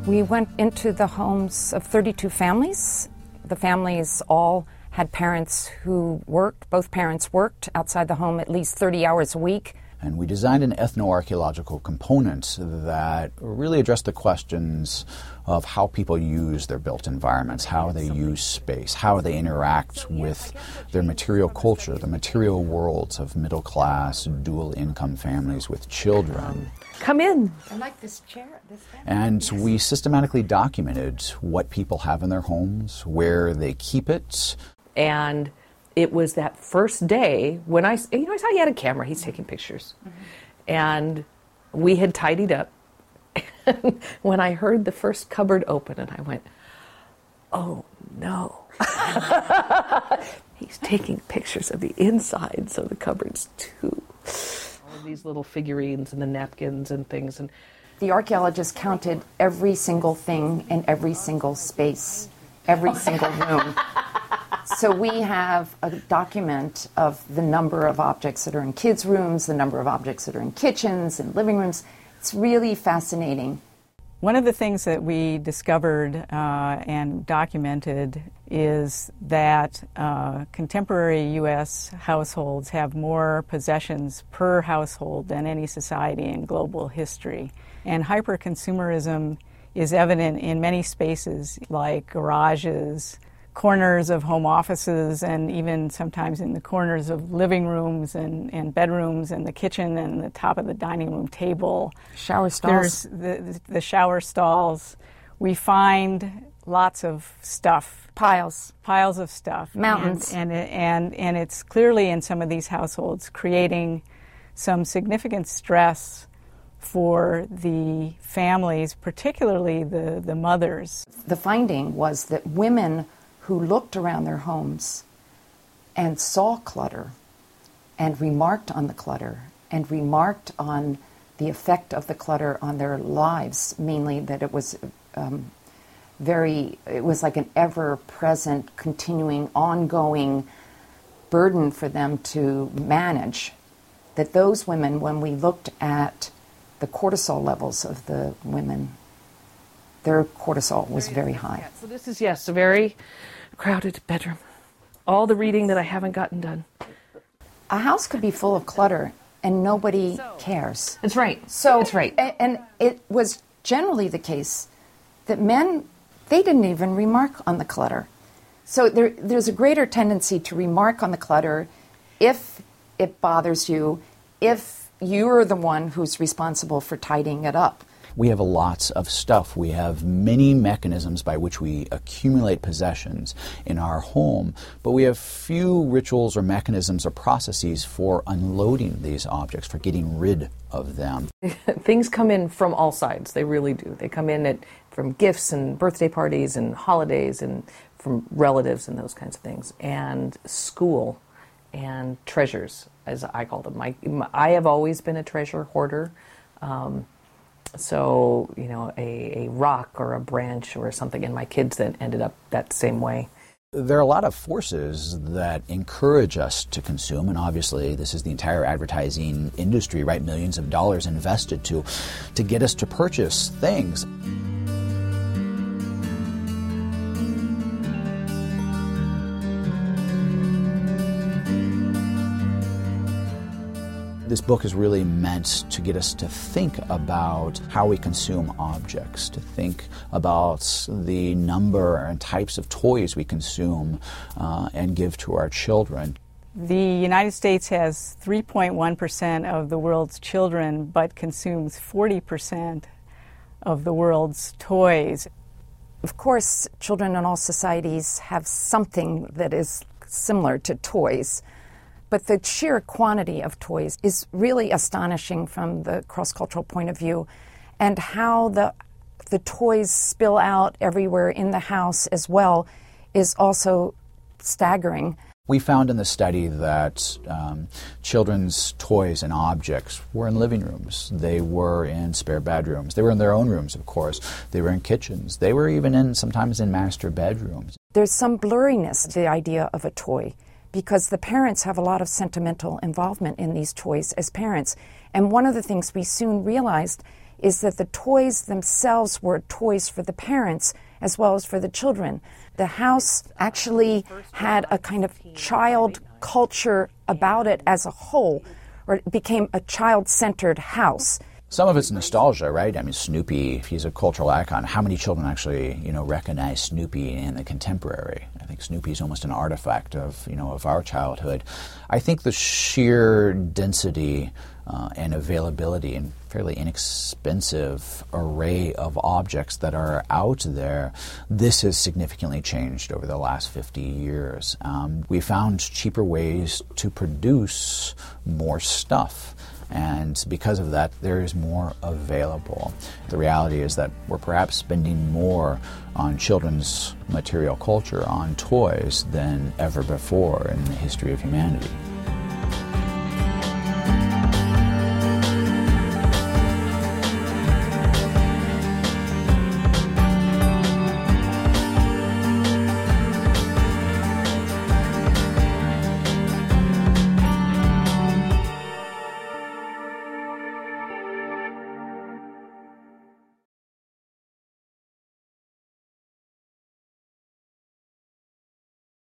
We went into the homes of 32 families. The families all had parents who worked, both parents worked outside the home at least 30 hours a week. And we designed an ethnoarchaeological component that really addressed the questions of how people use their built environments, how they use space, how they interact with their material culture, the material worlds of middle-class, dual-income families with children. Come in. I like this chair. And we systematically documented what people have in their homes, where they keep it. And it was that first day when I saw he had a camera. He's taking pictures. Mm-hmm. And we had tidied up. And when I heard the first cupboard open, and I went, oh, no. He's taking pictures of the insides of the cupboards, too. All of these little figurines and the napkins and things. And the archaeologists counted every single thing in every single space, every single room. So we have a document of the number of objects that are in kids' rooms, the number of objects that are in kitchens and living rooms. It's really fascinating. One of the things that we discovered and documented is that contemporary U.S. households have more possessions per household than any society in global history. And hyper-consumerism is evident in many spaces like garages, corners of home offices, and even sometimes in the corners of living rooms and bedrooms and the kitchen and the top of the dining room table. Shower stalls. There's the shower stalls. We find lots of stuff. Piles of stuff. Mountains. And it's clearly in some of these households creating some significant stress for the families, particularly the mothers. The finding was that women who looked around their homes and saw clutter and remarked on the clutter and remarked on the effect of the clutter on their lives, mainly that it was it was like an ever-present, continuing, ongoing burden for them to manage, that those women, when we looked at the cortisol levels of the women, their cortisol was very high. Yeah, so this is, a very crowded bedroom. All the reading that I haven't gotten done. A house could be full of clutter and nobody cares. That's right. That's right. And it was generally the case that men, they didn't even remark on the clutter. So there's a greater tendency to remark on the clutter if it bothers you, if you're the one who's responsible for tidying it up. We have lots of stuff. We have many mechanisms by which we accumulate possessions in our home, but we have few rituals or mechanisms or processes for unloading these objects, for getting rid of them. Things come in from all sides. They really do. They come in from gifts and birthday parties and holidays and from relatives and those kinds of things, and school and treasures, as I call them. I have always been a treasure hoarder. So, a rock or a branch or something, and my kids then ended up that same way. There are a lot of forces that encourage us to consume, and obviously this is the entire advertising industry, right? Millions of dollars invested to get us to purchase things. This book is really meant to get us to think about how we consume objects, to think about the number and types of toys we consume and give to our children. The United States has 3.1% of the world's children, but consumes 40% of the world's toys. Of course, children in all societies have something that is similar to toys. But the sheer quantity of toys is really astonishing from the cross-cultural point of view, and how the toys spill out everywhere in the house as well is also staggering. We found in the study that children's toys and objects were in living rooms. They were in spare bedrooms. They were in their own rooms, of course. They were in kitchens. They were even sometimes in master bedrooms. There's some blurriness to the idea of a toy, because the parents have a lot of sentimental involvement in these toys as parents. And one of the things we soon realized is that the toys themselves were toys for the parents as well as for the children. The house actually had a kind of child culture about it as a whole, or it became a child-centered house. Some of it's nostalgia, right? I mean, Snoopy, he's a cultural icon. How many children actually, recognize Snoopy in the contemporary? I think Snoopy's almost an artifact of, of our childhood. I think the sheer density and availability and fairly inexpensive array of objects that are out there, this has significantly changed over the last 50 years. We found cheaper ways to produce more stuff. And because of that, there is more available. The reality is that we're perhaps spending more on children's material culture, on toys, than ever before in the history of humanity.